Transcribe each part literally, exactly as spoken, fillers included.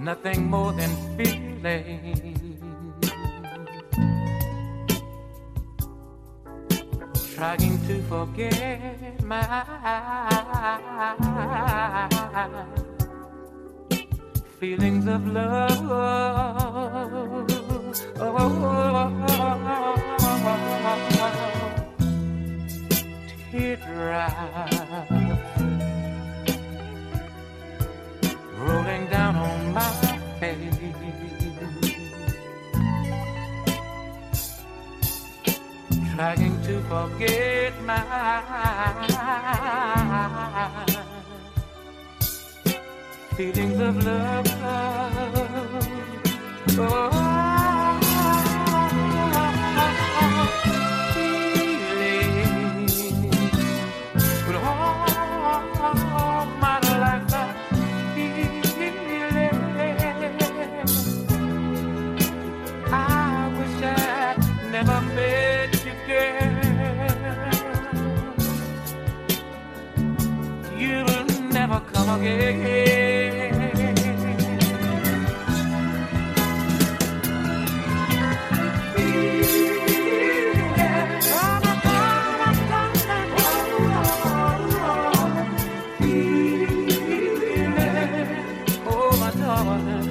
nothing more than feeling. Trying to forget my feelings of love. Oh, teardrops rolling down on my face, trying to forget my feelings of love. Oh, feelings with all my life. I wish I'd never met you, girl. You'll never come again. Oh, my darling.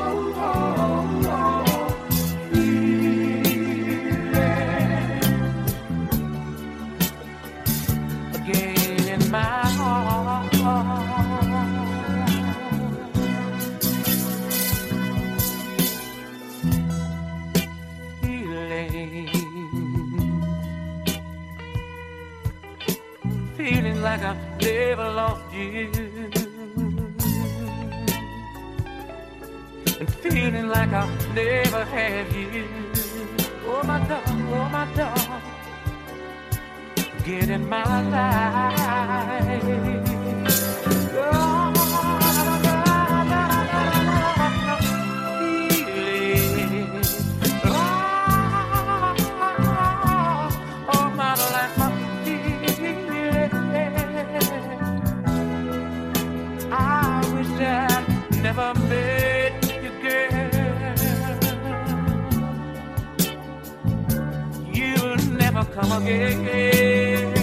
Feeling like I've never lost you, and feeling like I'll never have you. Oh my darling, oh my darling, get in my life. Oh, feeling, oh, oh my life, my never met you, girl. You'll never come again.